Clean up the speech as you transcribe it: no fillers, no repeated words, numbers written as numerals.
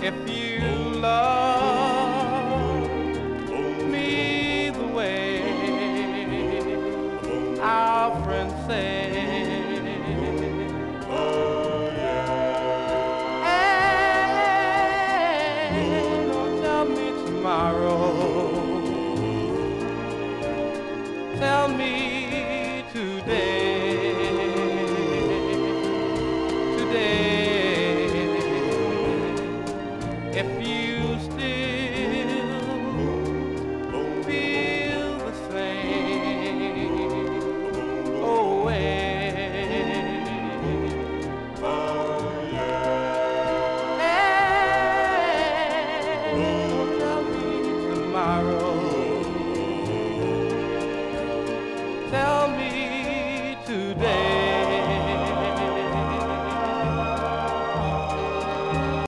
If you love me the way our friends say, and don't tell me tomorrow, tell me today, if you still feel the same way. And don't tell me tomorrow,